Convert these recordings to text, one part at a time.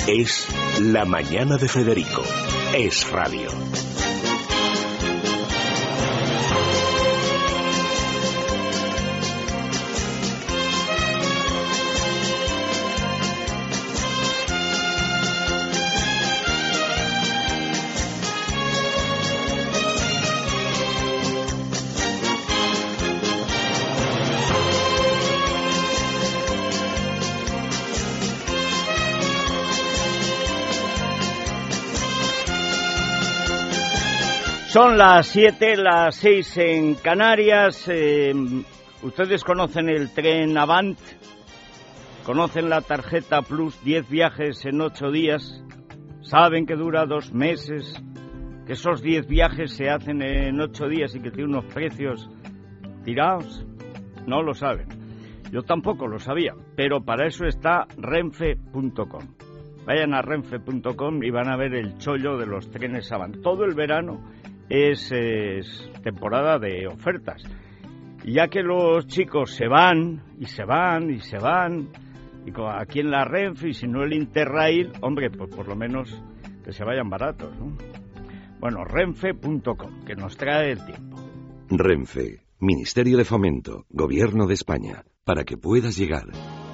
Es La Mañana de Federico. Es radio. Son las 7, las 6 en Canarias. ¿Ustedes conocen el tren Avant? ¿Conocen la tarjeta Plus 10 viajes en 8 días? ¿Saben que dura 2 meses? ¿Que esos 10 viajes se hacen en 8 días y que tiene unos precios tirados? No lo saben. Yo tampoco lo sabía, pero para eso está Renfe.com. Vayan a Renfe.com y van a ver el chollo de los trenes Avant. Todo el verano es temporada de ofertas, ya que los chicos se van y se van y se van, y aquí en la Renfe, y si no el Interrail, hombre, pues por lo menos que se vayan baratos, ¿no? Bueno, Renfe.com, que nos trae el tiempo. Renfe, Ministerio de Fomento, Gobierno de España, para que puedas llegar.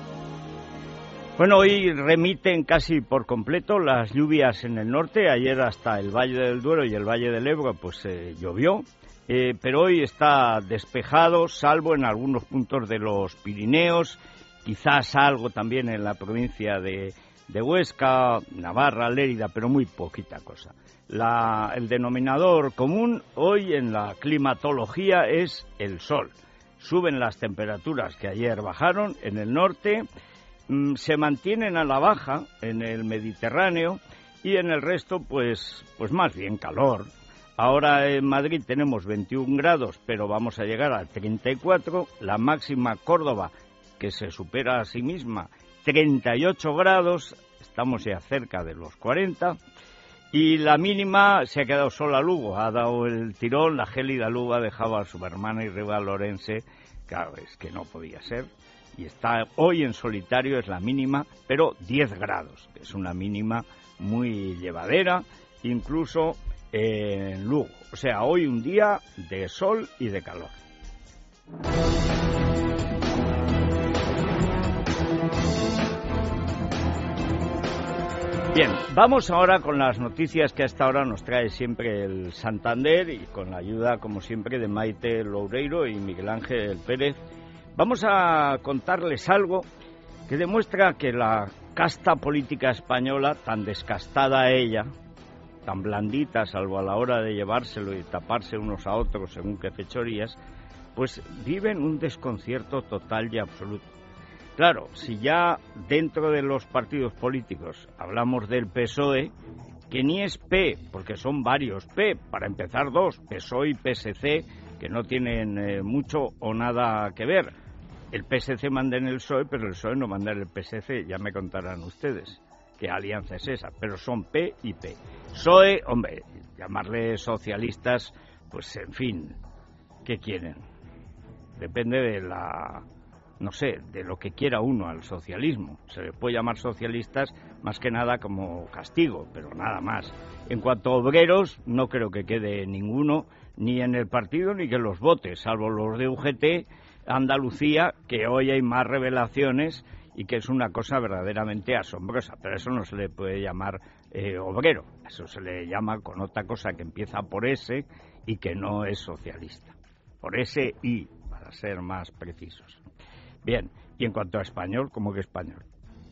Bueno, hoy remiten casi por completo las lluvias en el norte. Ayer hasta el Valle del Duero y el Valle del Ebro pues llovió, pero hoy está despejado, salvo en algunos puntos de los Pirineos, quizás algo también en la provincia de Huesca, Navarra, Lérida, pero muy poquita cosa. El denominador común hoy en la climatología es el sol. Suben las temperaturas que ayer bajaron en el norte, se mantienen a la baja en el Mediterráneo y en el resto pues más bien calor. Ahora en Madrid tenemos 21 grados, pero vamos a llegar a 34, la máxima Córdoba, que se supera a sí misma, 38 grados, estamos ya cerca de los 40, y la mínima se ha quedado sola Lugo, ha dado el tirón, la gélida Lugo ha dejado a su hermana y rival Lorense, claro, es que no podía ser. Y está hoy en solitario, es la mínima, pero 10 grados, que es una mínima muy llevadera, incluso en Lugo. O sea, hoy un día de sol y de calor. Bien, vamos ahora con las noticias que a esta hora nos trae siempre el Santander y con la ayuda, como siempre, de Maite Loureiro y Miguel Ángel Pérez. Vamos a contarles algo que demuestra que la casta política española, tan descastada ella, tan blandita, salvo a la hora de llevárselo y taparse unos a otros según qué fechorías, pues viven un desconcierto total y absoluto. Claro, si ya dentro de los partidos políticos hablamos del PSOE, que ni es P, porque son varios P, para empezar 2, PSOE y PSC, que no tienen mucho o nada que ver. El PSC manda en el PSOE, pero el PSOE no manda en el PSC, ya me contarán ustedes qué alianza es esa, pero son P y P. PSOE, hombre, llamarle socialistas, pues en fin, ¿qué quieren? Depende de de lo que quiera uno al socialismo. Se le puede llamar socialistas más que nada como castigo, pero nada más. En cuanto a obreros, no creo que quede ninguno, ni en el partido ni que los vote, salvo los de UGT, Andalucía, que hoy hay más revelaciones y que es una cosa verdaderamente asombrosa, pero eso no se le puede llamar obrero, eso se le llama con otra cosa que empieza por S y que no es socialista, por SI, para ser más precisos. Bien, y en cuanto a español, ¿cómo que español?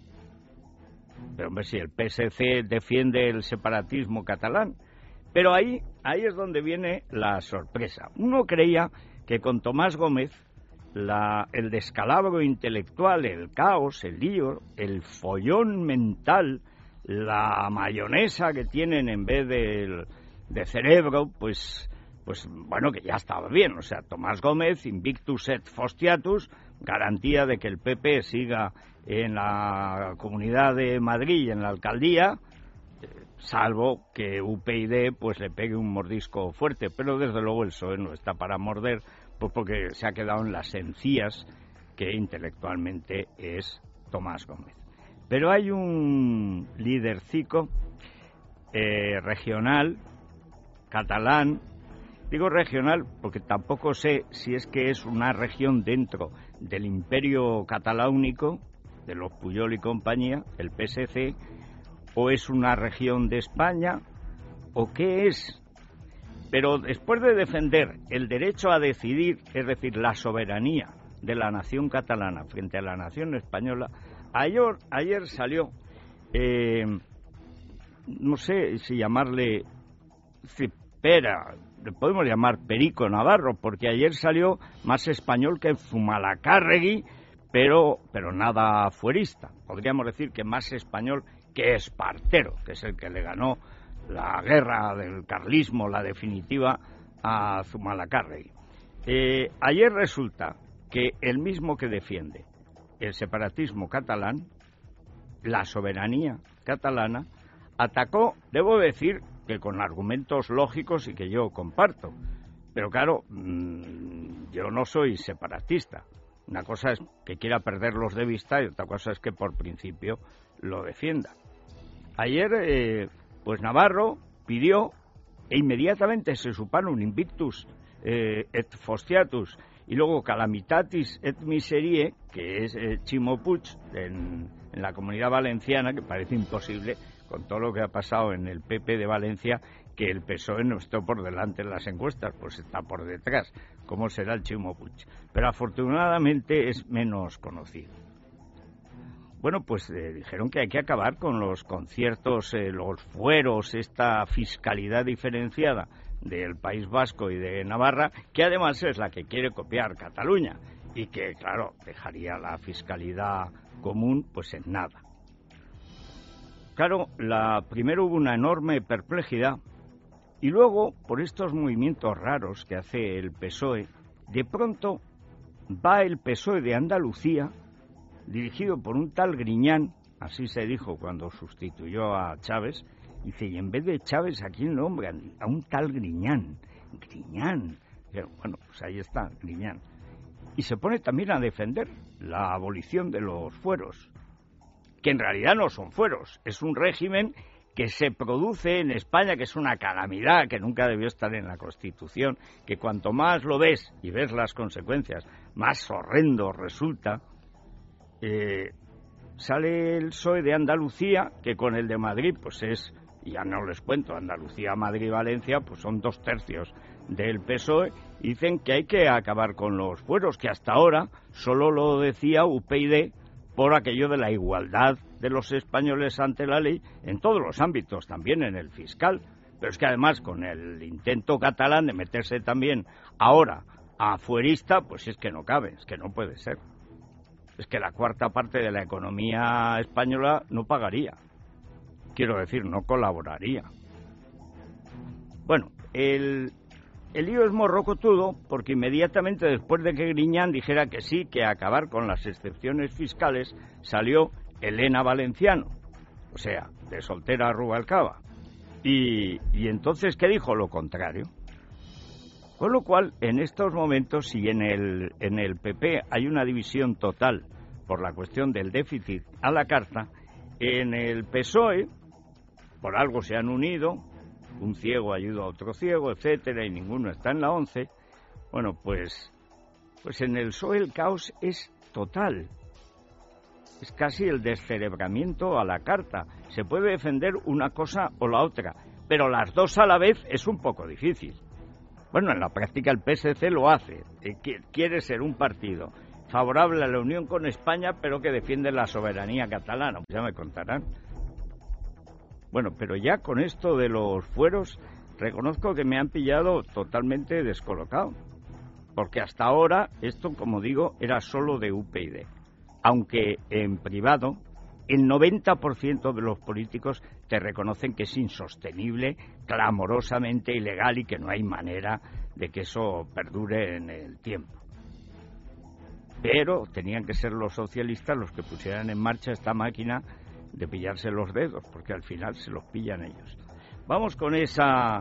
Pero hombre, si el PSC defiende el separatismo catalán, pero ahí es donde viene la sorpresa. Uno creía que con Tomás Gómez el descalabro intelectual, el caos, el lío, el follón mental, la mayonesa que tienen en vez de cerebro, pues bueno, que ya estaba bien. O sea, Tomás Gómez, invictus et fostiatus, garantía de que el PP siga en la Comunidad de Madrid y en la alcaldía, salvo que UPyD pues le pegue un mordisco fuerte, pero desde luego el PSOE no está para morder, pues porque se ha quedado en las encías que intelectualmente es Tomás Gómez. Pero hay un lidercico regional, catalán. Digo regional porque tampoco sé si es que es una región dentro del Imperio Cataláunico, de los Pujol y compañía, el PSC, o es una región de España, o qué es. Pero después de defender el derecho a decidir, es decir, la soberanía de la nación catalana frente a la nación española, ayer salió, no sé si llamarle Cipera, le podemos llamar Perico Navarro, porque ayer salió más español que Zumalacárregui, pero nada fuerista. Podríamos decir que más español que Espartero, que es el que le ganó la guerra del carlismo, la definitiva, a Zumalacárregui. Ayer resulta que el mismo que defiende el separatismo catalán, la soberanía catalana, atacó, debo decir, que con argumentos lógicos y que yo comparto. Pero claro, yo no soy separatista. Una cosa es que quiera perderlos de vista y otra cosa es que por principio lo defienda. Ayer, pues Navarro pidió, e inmediatamente se supone un invictus et fostiatus, y luego calamitatis et miserie, que es Ximo Puig en la Comunidad Valenciana, que parece imposible, con todo lo que ha pasado en el PP de Valencia, que el PSOE no esté por delante en las encuestas, pues está por detrás. ¿Cómo será el Ximo Puig? Pero afortunadamente es menos conocido. Bueno, pues dijeron que hay que acabar con los conciertos, los fueros, esta fiscalidad diferenciada del País Vasco y de Navarra, que además es la que quiere copiar Cataluña y que, claro, dejaría la fiscalidad común pues en nada. Claro, primero hubo una enorme perplejidad y luego, por estos movimientos raros que hace el PSOE, de pronto va el PSOE de Andalucía, dirigido por un tal Griñán, así se dijo cuando sustituyó a Chávez, y dice, y en vez de Chávez, ¿a quién nombran? A un tal Griñán. Griñán. Pero, bueno, pues ahí está, Griñán. Y se pone también a defender la abolición de los fueros, que en realidad no son fueros, es un régimen que se produce en España, que es una calamidad, que nunca debió estar en la Constitución, que cuanto más lo ves y ves las consecuencias, más horrendo resulta. Sale el PSOE de Andalucía, que con el de Madrid, pues es, ya no les cuento, Andalucía, Madrid, Valencia, pues son 2/3 del PSOE, y dicen que hay que acabar con los fueros, que hasta ahora solo lo decía UPyD por aquello de la igualdad de los españoles ante la ley en todos los ámbitos, también en el fiscal. Pero es que además con el intento catalán de meterse también ahora a fuerista, pues es que no cabe, es que no puede ser. Es que la cuarta parte de la economía española no pagaría. Quiero decir, no colaboraría. Bueno, el lío es morrocotudo porque inmediatamente después de que Griñán dijera que sí, que acabar con las excepciones fiscales, salió Elena Valenciano, o sea, de soltera a Rubalcaba. Y entonces, ¿qué dijo? Lo contrario. Con lo cual, en estos momentos, si en el PP hay una división total por la cuestión del déficit a la carta, en el PSOE, por algo se han unido, un ciego ayuda a otro ciego, etcétera, y ninguno está en la 11, bueno, pues en el PSOE el caos es total. Es casi el descerebramiento a la carta. Se puede defender una cosa o la otra, pero las dos a la vez es un poco difícil. Bueno, en la práctica el PSC lo hace. Quiere ser un partido favorable a la unión con España, pero que defiende la soberanía catalana. Pues ya me contarán. Bueno, pero ya con esto de los fueros, reconozco que me han pillado totalmente descolocado. Porque hasta ahora, esto, como digo, era solo de UPyD. Aunque en privado, el 90% de los políticos te reconocen que es insostenible, clamorosamente ilegal y que no hay manera de que eso perdure en el tiempo. Pero tenían que ser los socialistas los que pusieran en marcha esta máquina de pillarse los dedos, porque al final se los pillan ellos. Vamos con esa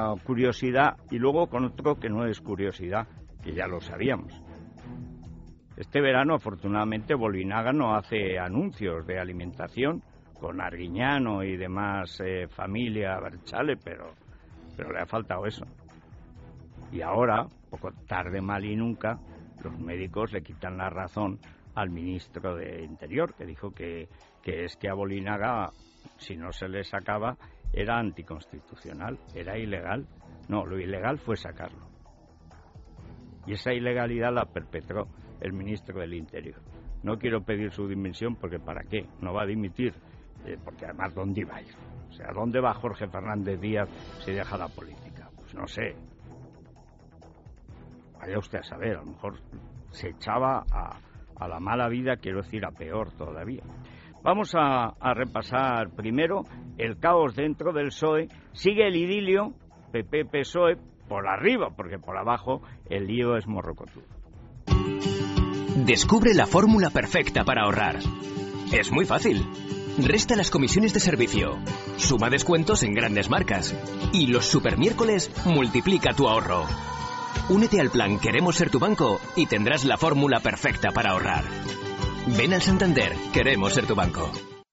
curiosidad y luego con otro que no es curiosidad, que ya lo sabíamos. Este verano, afortunadamente, Bolinaga no hace anuncios de alimentación con Arguiñano y demás familia Berchale, pero le ha faltado eso. Y ahora, poco tarde, mal y nunca, los médicos le quitan la razón al ministro de Interior, que dijo que es que a Bolinaga, si no se le sacaba, era anticonstitucional, era ilegal. No, lo ilegal fue sacarlo. Y esa ilegalidad la perpetró el ministro del Interior. No quiero pedir su dimisión porque ¿para qué? No va a dimitir, porque además ¿dónde iba a ir? O sea, ¿dónde va Jorge Fernández Díaz si deja la política? Pues no sé. Vaya usted a saber, a lo mejor se echaba a la mala vida, quiero decir, a peor todavía. Vamos a repasar primero el caos dentro del PSOE. Sigue el idilio PP-PSOE por arriba, porque por abajo el lío es morrocotudo. Descubre la fórmula perfecta para ahorrar. Es muy fácil. Resta las comisiones de servicio, suma descuentos en grandes marcas y los supermiércoles multiplica tu ahorro. Únete al plan Queremos ser tu banco y tendrás la fórmula perfecta para ahorrar. Ven al Santander, queremos ser tu banco.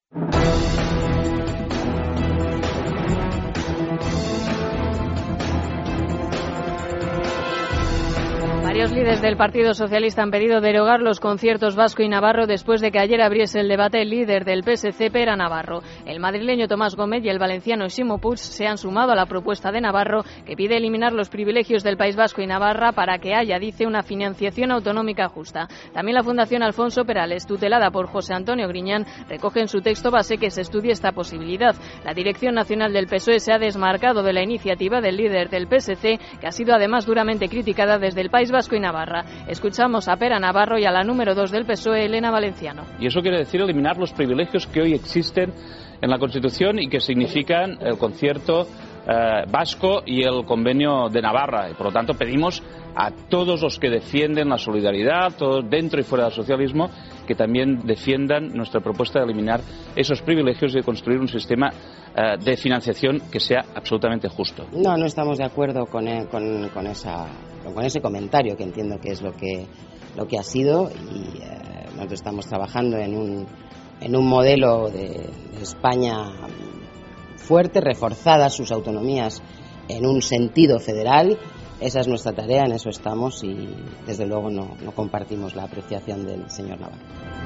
Varios líderes del Partido Socialista han pedido derogar los conciertos vasco y navarro después de que ayer abriese el debate el líder del PSC, Pere Navarro. El madrileño Tomás Gómez y el valenciano Ximo Puig se han sumado a la propuesta de Navarro, que pide eliminar los privilegios del País Vasco y Navarra para que haya, dice, una financiación autonómica justa. También la Fundación Alfonso Perales, tutelada por José Antonio Griñán, recoge en su texto base que se estudie esta posibilidad. La Dirección Nacional del PSOE se ha desmarcado de la iniciativa del líder del PSC, que ha sido además duramente criticada desde el País Vasco y Navarra. Escuchamos a Pere Navarro y a la número 2 del PSOE, Elena Valenciano. Y eso quiere decir eliminar los privilegios que hoy existen en la Constitución y que significan el concierto vasco y el convenio de Navarra. Y por lo tanto pedimos a todos los que defienden la solidaridad, todos dentro y fuera del socialismo, que también defiendan nuestra propuesta de eliminar esos privilegios y de construir un sistema de financiación que sea absolutamente justo. No estamos de acuerdo con ese comentario, que entiendo que es lo que ha sido, y nosotros estamos trabajando en un modelo de España fuerte, reforzadas sus autonomías en un sentido federal. Esa es nuestra tarea, en eso estamos, y desde luego no compartimos la apreciación del señor Navarro.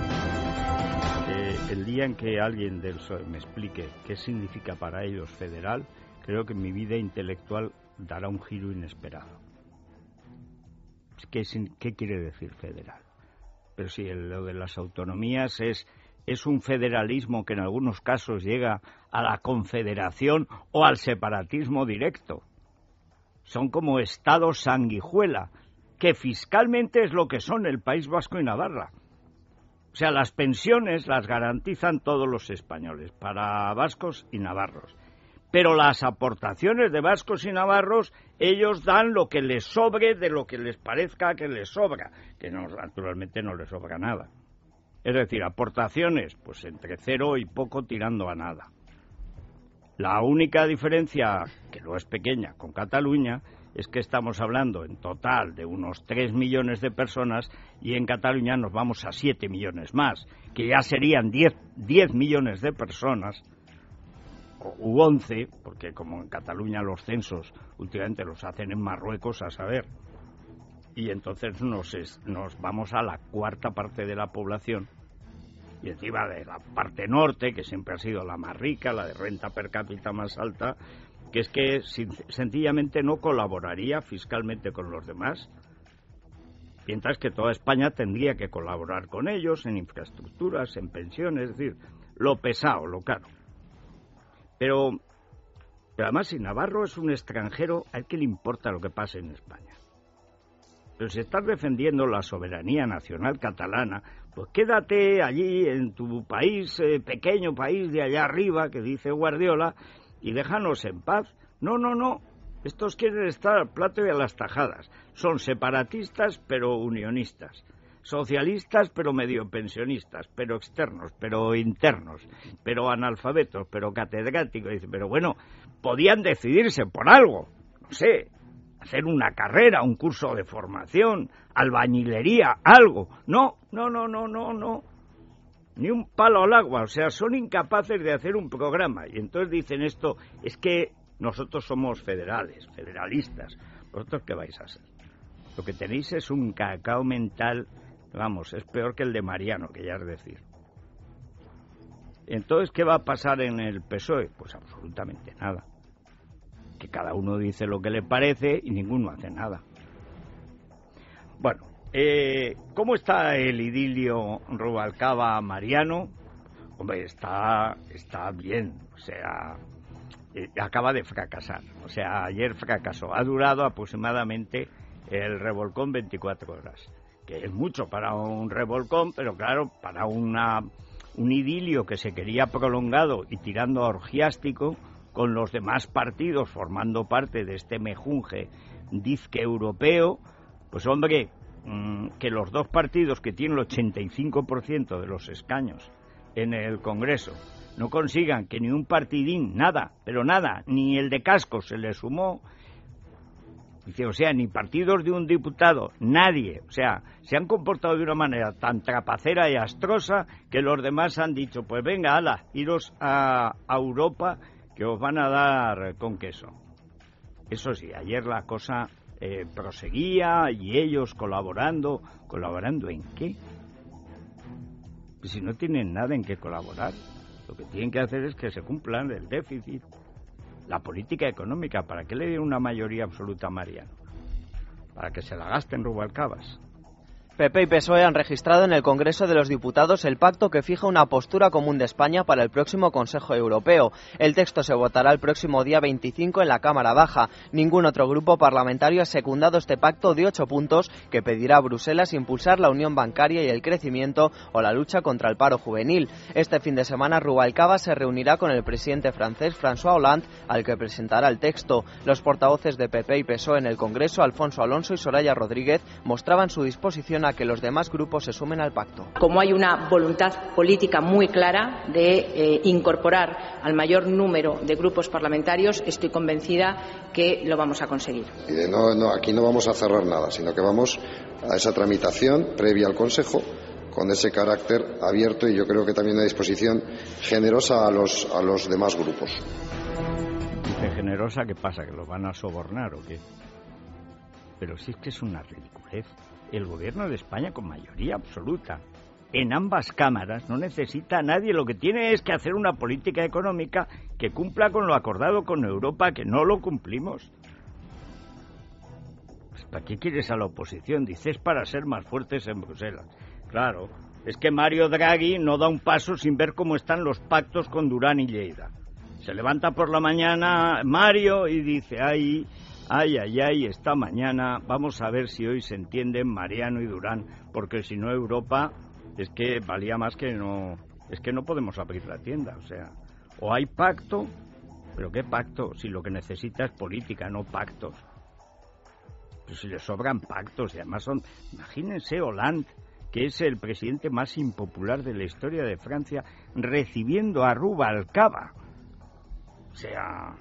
El día en que alguien del PSOE me explique qué significa para ellos federal, creo que mi vida intelectual dará un giro inesperado. ¿Qué quiere decir federal? Pero si lo de las autonomías es un federalismo que en algunos casos llega a la confederación o al separatismo directo. Son como estados sanguijuela, que fiscalmente es lo que son el País Vasco y Navarra. O sea, las pensiones las garantizan todos los españoles, para vascos y navarros. Pero las aportaciones de vascos y navarros, ellos dan lo que les sobre de lo que les parezca que les sobra, que naturalmente no les sobra nada. Es decir, aportaciones, pues entre 0 y poco tirando a nada. La única diferencia, que no es pequeña, con Cataluña, es que estamos hablando en total de unos 3 millones de personas y en Cataluña nos vamos a 7 millones más, que ya serían 10 millones de personas, u 11, porque como en Cataluña los censos últimamente los hacen en Marruecos, a saber, y entonces nos vamos a la cuarta parte de la población, y encima de la parte norte, que siempre ha sido la más rica, la de renta per cápita más alta, que es que sencillamente no colaboraría fiscalmente con los demás, mientras que toda España tendría que colaborar con ellos en infraestructuras, en pensiones, es decir, lo pesado, lo caro. Pero además, si Navarro es un extranjero, ¿a él qué le importa lo que pase en España? Pero si estás defendiendo la soberanía nacional catalana, pues quédate allí en tu país, pequeño país de allá arriba, que dice Guardiola, y déjanos en paz. No. Estos quieren estar al plato y a las tajadas. Son separatistas, pero unionistas. Socialistas, pero medio pensionistas. Pero externos, pero internos. Pero analfabetos, pero catedráticos. Dice, pero bueno, podían decidirse por algo. No sé. hacer una carrera, un curso de formación, albañilería, algo. No. Ni un palo al agua, o sea, son incapaces de hacer un programa. Y entonces dicen esto, es que nosotros somos federalistas. ¿Vosotros qué vais a hacer? Lo que tenéis es un cacao mental, vamos, es peor que el de Mariano, que ya es decir. Entonces, ¿qué va a pasar en el PSOE? Pues absolutamente nada. Que cada uno dice lo que le parece y ninguno hace nada. Bueno, ¿cómo está el idilio Rubalcaba-Mariano? Hombre, está bien, o sea, acaba de fracasar. O sea, ayer fracasó. Ha durado aproximadamente el revolcón 24 horas, que es mucho para un revolcón, pero claro, para un idilio que se quería prolongado y tirando a orgiástico, con los demás partidos formando parte de este mejunje disque europeo, pues hombre, que los dos partidos que tienen el 85% de los escaños en el Congreso no consigan que ni un partidín, nada, pero nada, ni el de casco se le sumó, dice, o sea, ni partidos de un diputado, nadie, o sea, se han comportado de una manera tan trapacera y astrosa que los demás han dicho, pues venga, ala, iros a Europa que os van a dar con queso. Eso sí, ayer la cosa proseguía y ellos colaborando. ¿Colaborando en qué? Pues si no tienen nada en qué colaborar, lo que tienen que hacer es que se cumplan el déficit, la política económica. ¿Para qué le dieron una mayoría absoluta a Mariano? Para que se la gasten Rubalcabas. PP y PSOE han registrado en el Congreso de los Diputados el pacto que fija una postura común de España para el próximo Consejo Europeo. El texto se votará el próximo día 25 en la Cámara Baja. Ningún otro grupo parlamentario ha secundado este pacto de 8 puntos que pedirá a Bruselas impulsar la unión bancaria y el crecimiento o la lucha contra el paro juvenil. Este fin de semana Rubalcaba se reunirá con el presidente francés François Hollande, al que presentará el texto. Los portavoces de PP y PSOE en el Congreso, Alfonso Alonso y Soraya Rodríguez, mostraban su disposición a que los demás grupos se sumen al pacto. Como hay una voluntad política muy clara de incorporar al mayor número de grupos parlamentarios, estoy convencida que lo vamos a conseguir. Aquí no vamos a cerrar nada, sino que vamos a esa tramitación previa al Consejo con ese carácter abierto y yo creo que también una disposición generosa a los demás grupos. Dice generosa, ¿qué pasa? ¿Que los van a sobornar o qué? Pero sí es que es una ridiculez. El gobierno de España con mayoría absoluta en ambas cámaras no necesita a nadie, lo que tiene es que hacer una política económica que cumpla con lo acordado con Europa, que no lo cumplimos. Pues, ¿para qué quieres a la oposición? Dices para ser más fuertes en Bruselas. Claro, es que Mario Draghi no da un paso sin ver cómo están los pactos con Durán y Lleida. Se levanta por la mañana Mario y dice, ay, esta mañana vamos a ver si hoy se entienden Mariano y Durán, porque si no Europa es que valía más que no, es que no podemos abrir la tienda, o sea, o hay pacto, pero ¿qué pacto? Si lo que necesita es política, no pactos. Pues si le sobran pactos, y además son, imagínense Hollande, que es el presidente más impopular de la historia de Francia, recibiendo a Rubalcaba. O sea,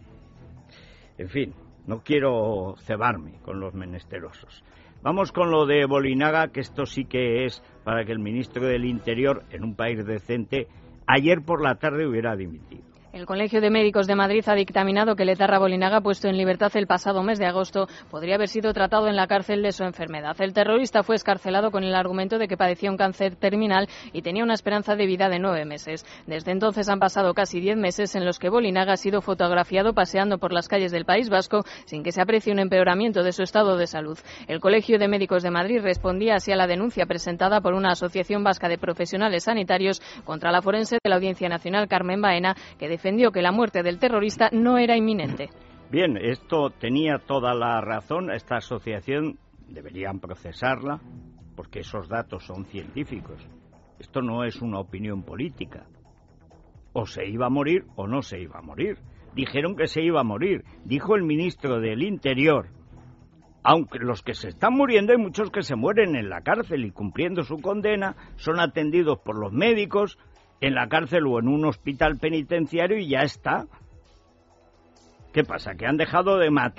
en fin, no quiero cebarme con los menesterosos. Vamos con lo de Bolinaga, que esto sí que es para que el ministro del Interior, en un país decente, ayer por la tarde hubiera dimitido. El Colegio de Médicos de Madrid ha dictaminado que el etarra Bolinaga, puesto en libertad el pasado mes de agosto, podría haber sido tratado en la cárcel de su enfermedad. El terrorista fue excarcelado con el argumento de que padecía un cáncer terminal y tenía una esperanza de vida de 9 meses. Desde entonces han pasado casi 10 meses en los que Bolinaga ha sido fotografiado paseando por las calles del País Vasco sin que se aprecie un empeoramiento de su estado de salud. El Colegio de Médicos de Madrid respondía así a la denuncia presentada por una asociación vasca de profesionales sanitarios contra la forense de la Audiencia Nacional, Carmen Baena, que defendió que la muerte del terrorista no era inminente. Bien, esto tenía toda la razón. Esta asociación deberían procesarla porque esos datos son científicos. Esto no es una opinión política. O se iba a morir o no se iba a morir. Dijeron que se iba a morir. Dijo el ministro del Interior. Aunque los que se están muriendo hay muchos que se mueren en la cárcel y cumpliendo su condena son atendidos por los médicos en la cárcel o en un hospital penitenciario y ya está. ¿Qué pasa? ¿Que han dejado de matar?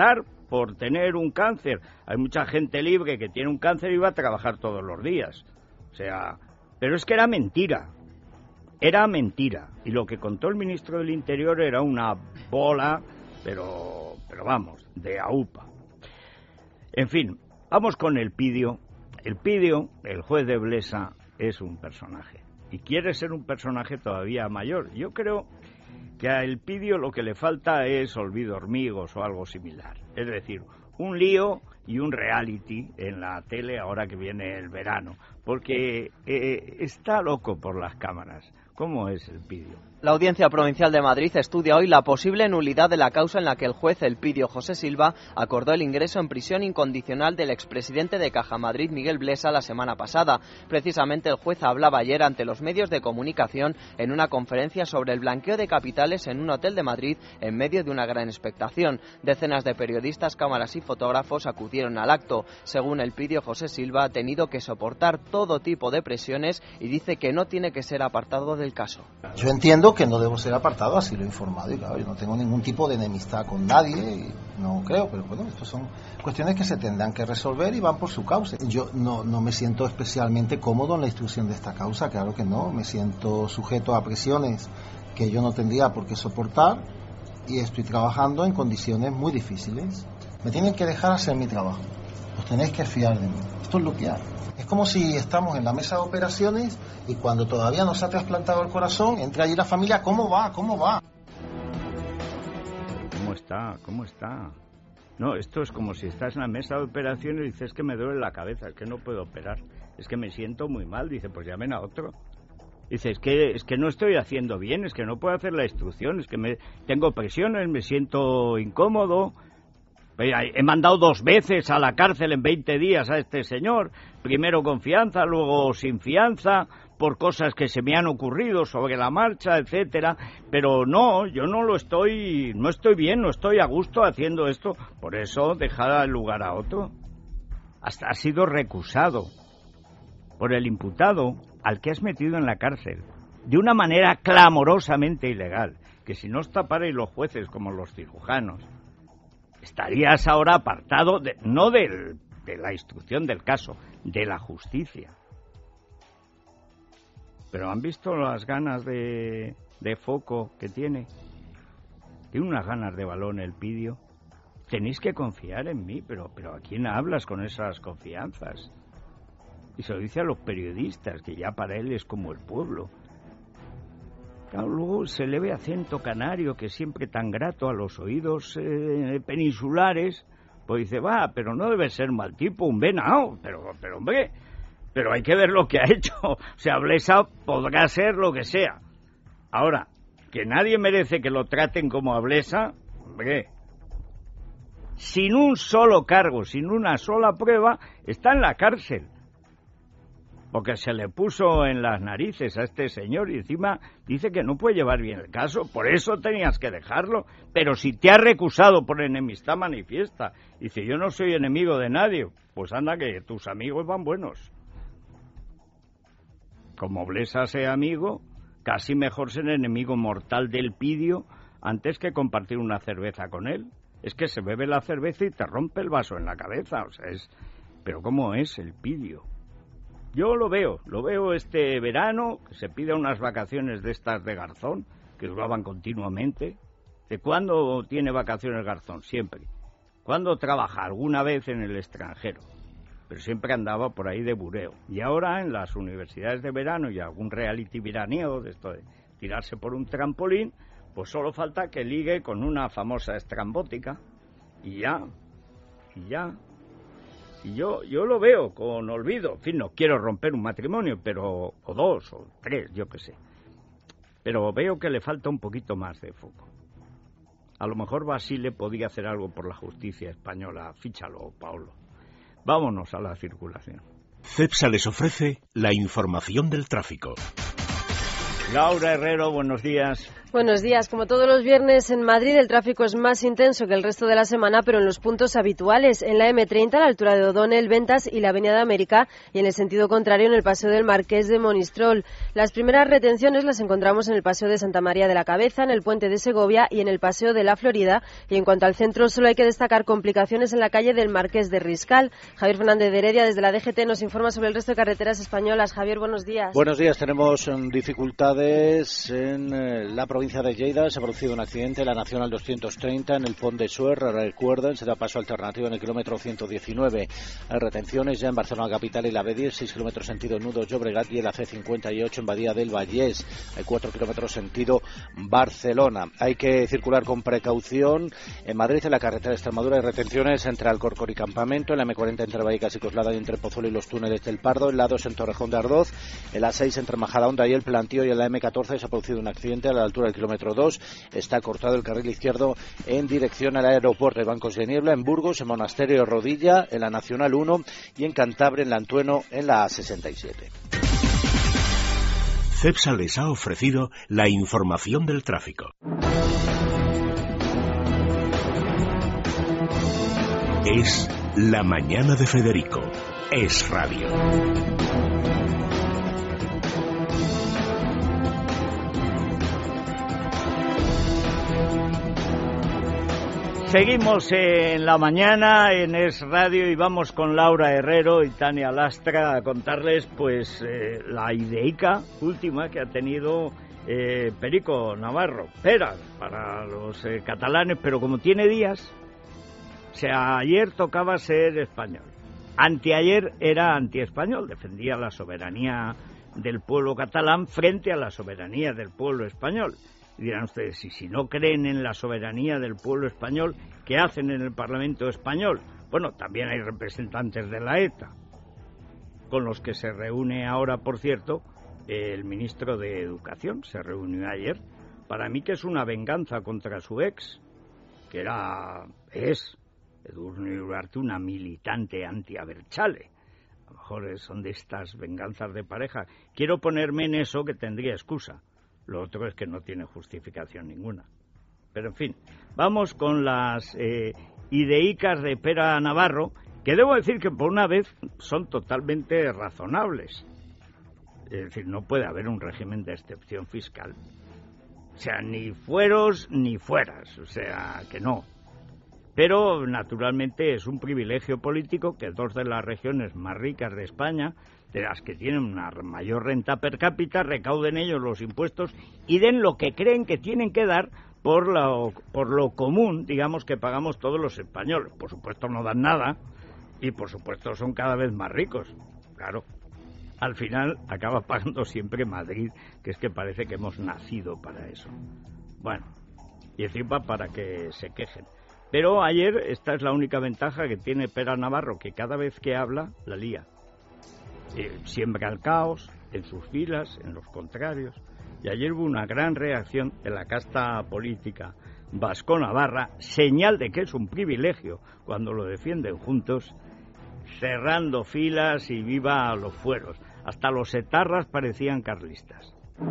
por tener un cáncer. Hay mucha gente libre que tiene un cáncer y va a trabajar todos los días. O sea, pero es que era mentira. Era mentira. Y lo que contó el ministro del Interior era una bola, pero vamos, de aupa. En fin, vamos con Elpidio. Elpidio, el juez de Blesa, es un personaje. Y quiere ser un personaje todavía mayor. Yo creo que a Elpidio lo que le falta es Olvido Hormigos o algo similar. Es decir, un lío y un reality en la tele ahora que viene el verano. Porque está loco por las cámaras. ¿Cómo es Elpidio? La Audiencia Provincial de Madrid estudia hoy la posible nulidad de la causa en la que el juez Elpidio José Silva acordó el ingreso en prisión incondicional del expresidente de Caja Madrid, Miguel Blesa, la semana pasada. Precisamente el juez hablaba ayer ante los medios de comunicación en una conferencia sobre el blanqueo de capitales en un hotel de Madrid en medio de una gran expectación. Decenas de periodistas, cámaras y fotógrafos acudieron al acto. Según Elpidio José Silva, ha tenido que soportar todo tipo de presiones y dice que no tiene que ser apartado del caso. Yo entiendo que no debo ser apartado, así lo he informado, y claro, yo no tengo ningún tipo de enemistad con nadie, y no creo, pero bueno, estas son cuestiones que se tendrán que resolver y van por su causa. Yo no me siento especialmente cómodo en la instrucción de esta causa, claro que no, me siento sujeto a presiones que yo no tendría por qué soportar y estoy trabajando en condiciones muy difíciles. Me tienen que dejar hacer mi trabajo, os tenéis que fiar de mí, esto es lo que hay. Es como si estamos en la mesa de operaciones y cuando todavía no se ha trasplantado el corazón, entra allí la familia, ¿cómo va? ¿Cómo va? ¿Cómo está? No, esto es como si estás en la mesa de operaciones y dices que me duele la cabeza, es que no puedo operar, es que me siento muy mal. Dice, pues llamen a otro. Dice, es que no estoy haciendo bien, es que no puedo hacer la instrucción, es que tengo presiones, me siento incómodo. He mandado 2 veces a la cárcel en 20 días a este señor, primero con fianza, luego sin fianza, por cosas que se me han ocurrido sobre la marcha, etcétera, pero no, yo no estoy bien, no estoy a gusto haciendo esto, por eso dejar el lugar a otro. Hasta ha sido recusado por el imputado al que has metido en la cárcel, de una manera clamorosamente ilegal, que si no os taparais los jueces como los cirujanos, estarías ahora apartado, no de la instrucción del caso, de la justicia. Pero ¿han visto las ganas de foco que tiene? Tiene unas ganas de balón Elpidio. Tenéis que confiar en mí, pero ¿a quién hablas con esas confianzas? Y se lo dice a los periodistas, que ya para él es como el pueblo. Claro, luego se le ve acento canario, que es siempre tan grato a los oídos peninsulares, pues dice, pero no debe ser mal tipo, un venao, pero hombre, pero hay que ver lo que ha hecho. O sea, Blesa podrá ser lo que sea. Ahora, que nadie merece que lo traten como a Blesa, hombre, sin un solo cargo, sin una sola prueba, está en la cárcel. Porque se le puso en las narices a este señor y encima dice que no puede llevar bien el caso, por eso tenías que dejarlo. Pero si te has recusado por enemistad manifiesta, dice, yo no soy enemigo de nadie, pues anda que tus amigos van buenos. Como Blesa sea amigo, casi mejor ser enemigo mortal del Elpidio antes que compartir una cerveza con él. Es que se bebe la cerveza y te rompe el vaso en la cabeza, o sea, pero ¿cómo es Elpidio? Yo lo veo este verano, que se pide unas vacaciones de estas de Garzón, que duraban continuamente. ¿De cuándo tiene vacaciones Garzón? Siempre. ¿Cuándo trabaja? Alguna vez en el extranjero. Pero siempre andaba por ahí de bureo. Y ahora en las universidades de verano y algún reality veraniego, de esto de tirarse por un trampolín, pues solo falta que ligue con una famosa estrambótica. Y ya. Y yo lo veo con olvido. En fin, no quiero romper un matrimonio, o 2 o 3, yo qué sé. Pero veo que le falta un poquito más de foco. A lo mejor Basile podía hacer algo por la justicia española. Fíchalo, Paolo. Vámonos a la circulación. CEPSA les ofrece la información del tráfico. Laura Herrero, buenos días. Buenos días. Como todos los viernes en Madrid, el tráfico es más intenso que el resto de la semana, pero en los puntos habituales. En la M30, a la altura de O'Donnell, Ventas y la Avenida de América, y en el sentido contrario en el Paseo del Marqués de Monistrol. Las primeras retenciones las encontramos en el Paseo de Santa María de la Cabeza, en el Puente de Segovia y en el Paseo de la Florida. Y en cuanto al centro, solo hay que destacar complicaciones en la calle del Marqués de Riscal. Javier Fernández de Heredia, desde la DGT, nos informa sobre el resto de carreteras españolas. Javier, buenos días. Buenos días. Tenemos dificultades en la provincia de Lleida. Se ha producido un accidente en la Nacional 230 en el Pont de Suert. Recuerden, se da paso alternativo en el kilómetro 119. Hay retenciones ya en Barcelona capital y la B10, 6 kilómetros sentido Nudos Llobregat, y el AC58 en Badía del Vallés. Hay 4 kilómetros sentido Barcelona. Hay que circular con precaución. En Madrid, en la carretera de Extremadura, hay retenciones entre Alcorcón y Campamento, en la M40 entre Vallecas y Coslada y entre Pozuelo y los túneles del Pardo, en la A2 en Torrejón de Ardoz, en la A6 entre Majadahonda y el Plantío, y en la M14 se ha producido un accidente a la altura del kilómetro 2. Está cortado el carril izquierdo en dirección al aeropuerto de Bancos de Niebla, en Burgos, en Monasterio Rodilla, en la Nacional 1 y en Cantabria, en la Antueno, en la A67. Cepsa les ha ofrecido la información del tráfico. Es La Mañana de Federico. Es radio. Seguimos en la mañana en Es Radio y vamos con Laura Herrero y Tania Lastra a contarles pues la ideica última que ha tenido Perico Navarro, Pera para los catalanes, pero como tiene días, o sea, ayer tocaba ser español, anteayer era antiespañol, defendía la soberanía del pueblo catalán frente a la soberanía del pueblo español. Y dirán ustedes, y si no creen en la soberanía del pueblo español, ¿qué hacen en el Parlamento español? Bueno, también hay representantes de la ETA, con los que se reúne ahora, por cierto, el ministro de Educación, se reunió ayer. Para mí que es una venganza contra su ex, que es Edurne Uriarte, una militante anti-Abertzale. A lo mejor son de estas venganzas de pareja. Quiero ponerme en eso, que tendría excusa. Lo otro es que no tiene justificación ninguna. Pero, en fin, vamos con las ideicas de Pera Navarro, que debo decir que por una vez son totalmente razonables. Es decir, no puede haber un régimen de excepción fiscal. O sea, ni fueros ni fueras. O sea, que no. Pero, naturalmente, es un privilegio político que dos de las regiones más ricas de España, de las que tienen una mayor renta per cápita, recauden ellos los impuestos y den lo que creen que tienen que dar por lo común, digamos, que pagamos todos los españoles. Por supuesto no dan nada y por supuesto son cada vez más ricos. Claro, al final acaba pagando siempre Madrid, que es que parece que hemos nacido para eso. Bueno, y encima para que se quejen. Pero ayer esta es la única ventaja que tiene Pera Navarro, que cada vez que habla la lía. Siembra el caos en sus filas, en los contrarios. Y ayer hubo una gran reacción de la casta política vasco-navarra, señal de que es un privilegio cuando lo defienden juntos, cerrando filas y viva a los fueros. Hasta los etarras parecían carlistas.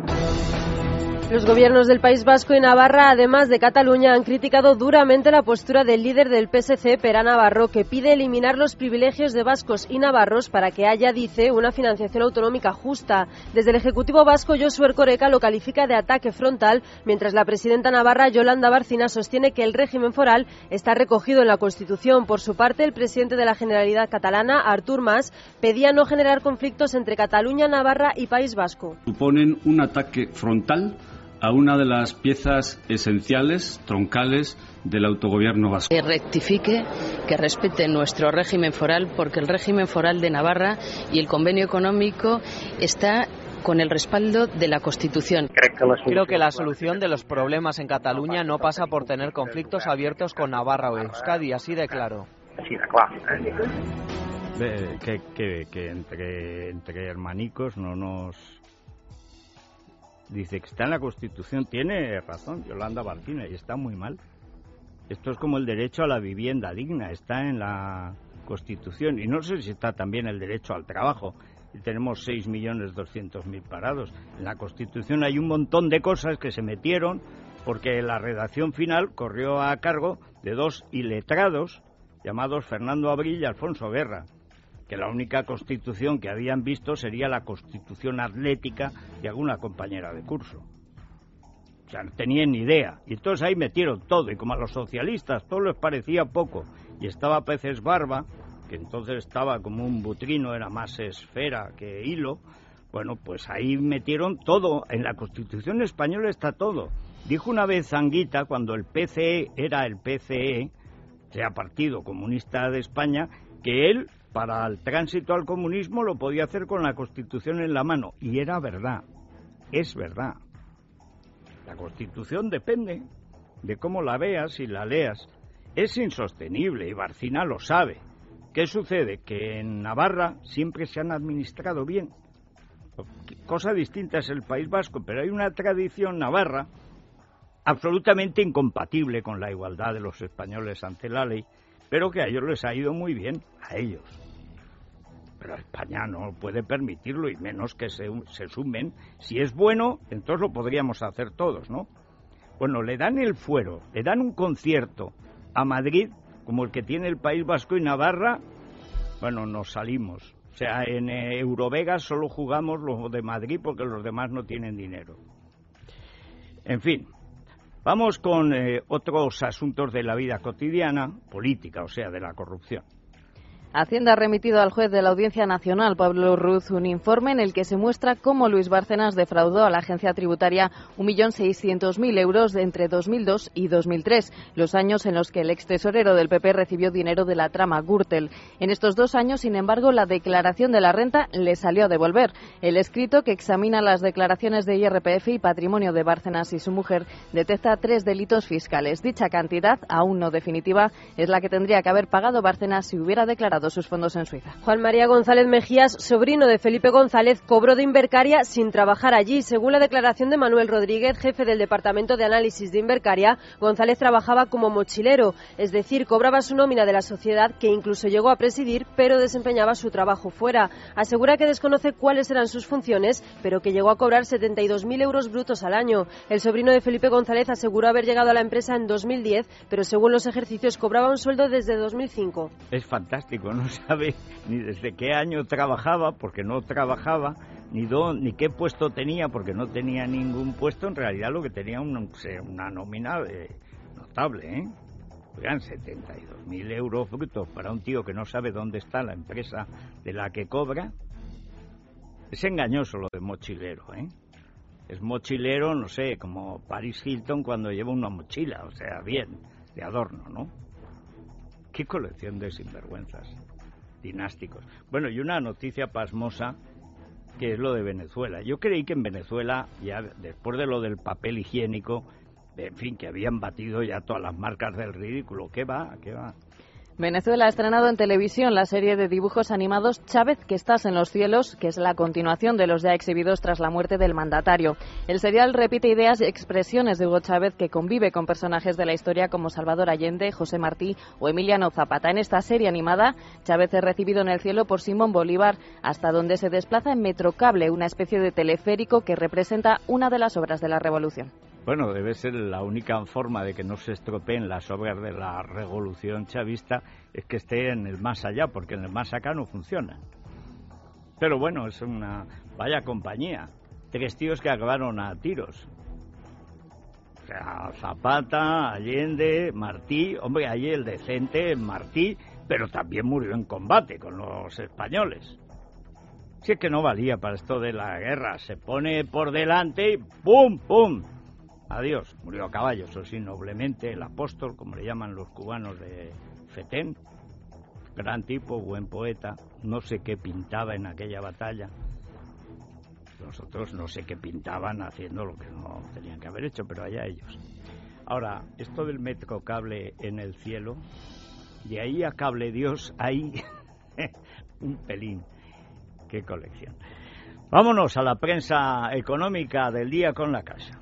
Los gobiernos del País Vasco y Navarra, además de Cataluña, han criticado duramente la postura del líder del PSC, Pera Navarro, que pide eliminar los privilegios de vascos y navarros para que haya, dice, una financiación autonómica justa. Desde el Ejecutivo vasco, Josu Erkoreka lo califica de ataque frontal, mientras la presidenta navarra, Yolanda Bárcena, sostiene que el régimen foral está recogido en la Constitución. Por su parte, el presidente de la Generalitat catalana, Artur Mas, pedía no generar conflictos entre Cataluña, Navarra y País Vasco. Suponen un ataque frontal a una de las piezas esenciales, troncales, del autogobierno vasco. Que rectifique, que respete nuestro régimen foral, porque el régimen foral de Navarra y el convenio económico está con el respaldo de la Constitución. Creo que la solución de los problemas en Cataluña no pasa por tener conflictos abiertos con Navarra o Euskadi, así de claro. Que entre hermanicos no nos... Dice que está en la Constitución, tiene razón Yolanda Bárcena, y está muy mal. Esto es como el derecho a la vivienda digna, está en la Constitución, y no sé si está también el derecho al trabajo. y tenemos 6.200.000 parados. En la Constitución hay un montón de cosas que se metieron porque la redacción final corrió a cargo de dos iletrados llamados Fernando Abril y Alfonso Guerra, que la única Constitución que habían visto sería la Constitución atlética de alguna compañera de curso. O sea, no tenían ni idea. Y entonces ahí metieron todo, y como a los socialistas todo les parecía poco, y estaba Peces Barba, que entonces estaba como un butrino, era más esfera que hilo, bueno, pues ahí metieron todo. En la Constitución española está todo. Dijo una vez Anguita, cuando el PCE era el PCE, sea Partido Comunista de España, que él, para el tránsito al comunismo, lo podía hacer con la Constitución en la mano. Y era verdad, es verdad. La Constitución depende de cómo la veas y la leas. Es insostenible, y Barcina lo sabe. ¿Qué sucede? Que en Navarra siempre se han administrado bien. Cosa distinta es el País Vasco, pero hay una tradición navarra absolutamente incompatible con la igualdad de los españoles ante la ley, pero que a ellos les ha ido muy bien, a ellos. Pero España no puede permitirlo, y menos que se sumen. Si es bueno, entonces lo podríamos hacer todos, ¿no? Bueno, le dan el fuero, le dan un concierto a Madrid, como el que tiene el País Vasco y Navarra, bueno, nos salimos. O sea, en Eurovegas solo jugamos los de Madrid porque los demás no tienen dinero. En fin, vamos con otros asuntos de la vida cotidiana, política, o sea, de la corrupción. Hacienda ha remitido al juez de la Audiencia Nacional, Pablo Ruz, un informe en el que se muestra cómo Luis Bárcenas defraudó a la agencia tributaria 1.600.000 euros entre 2002 y 2003, los años en los que el ex tesorero del PP recibió dinero de la trama Gürtel. En estos 2 años, sin embargo, la declaración de la renta le salió a devolver. El escrito, que examina las declaraciones de IRPF y patrimonio de Bárcenas y su mujer, detecta 3 delitos fiscales. Dicha cantidad, aún no definitiva, es la que tendría que haber pagado Bárcenas si hubiera declarado sus fondos en Suiza. Juan María González Mejías, sobrino de Felipe González, cobró de Invercaria sin trabajar allí. Según la declaración de Manuel Rodríguez, jefe del Departamento de Análisis de Invercaria, González trabajaba como mochilero, es decir, cobraba su nómina de la sociedad, que incluso llegó a presidir, pero desempeñaba su trabajo fuera. Asegura que desconoce cuáles eran sus funciones, pero que llegó a cobrar 72.000 euros brutos al año. El sobrino de Felipe González aseguró haber llegado a la empresa en 2010, pero según los ejercicios cobraba un sueldo desde 2005. Es fantástico, no sabe ni desde qué año trabajaba, porque no trabajaba, ni qué puesto tenía, porque no tenía ningún puesto. En realidad lo que tenía una nómina notable, ¿eh? Oigan, 72.000 euros brutos para un tío que no sabe dónde está la empresa de la que cobra. Es engañoso lo de mochilero, ¿eh? Es mochilero, no sé, como Paris Hilton cuando lleva una mochila, o sea, bien, de adorno, ¿no? Qué colección de sinvergüenzas dinásticos. Bueno, y una noticia pasmosa, que es lo de Venezuela. Yo creí que en Venezuela, ya después de lo del papel higiénico, en fin, que habían batido ya todas las marcas del ridículo. ¿Qué va? ¿Qué va? Venezuela ha estrenado en televisión la serie de dibujos animados Chávez, que estás en los cielos, que es la continuación de los ya exhibidos tras la muerte del mandatario. El serial repite ideas y expresiones de Hugo Chávez, que convive con personajes de la historia como Salvador Allende, José Martí o Emiliano Zapata. En esta serie animada, Chávez es recibido en el cielo por Simón Bolívar, hasta donde se desplaza en Metrocable, una especie de teleférico que representa una de las obras de la revolución. Bueno, debe ser la única forma de que no se estropeen las obras de la revolución chavista, es que esté en el más allá, porque en el más acá no funciona. Pero bueno, es una vaya compañía. 3 tíos que acabaron a tiros. O sea, Zapata, Allende, Martí. Hombre, ahí el decente Martí, pero también murió en combate con los españoles. Si es que no valía para esto de la guerra. Se pone por delante y ¡pum, pum! Adiós, murió a caballo, eso sí, noblemente, el apóstol, como le llaman los cubanos de Fetén, gran tipo, buen poeta, no sé qué pintaba en aquella batalla. Los otros no sé qué pintaban haciendo lo que no tenían que haber hecho, pero allá ellos. Ahora, esto del Metrocable en el cielo, de ahí a Cable Dios hay un pelín. Qué colección. Vámonos a la prensa económica del día con La Caixa.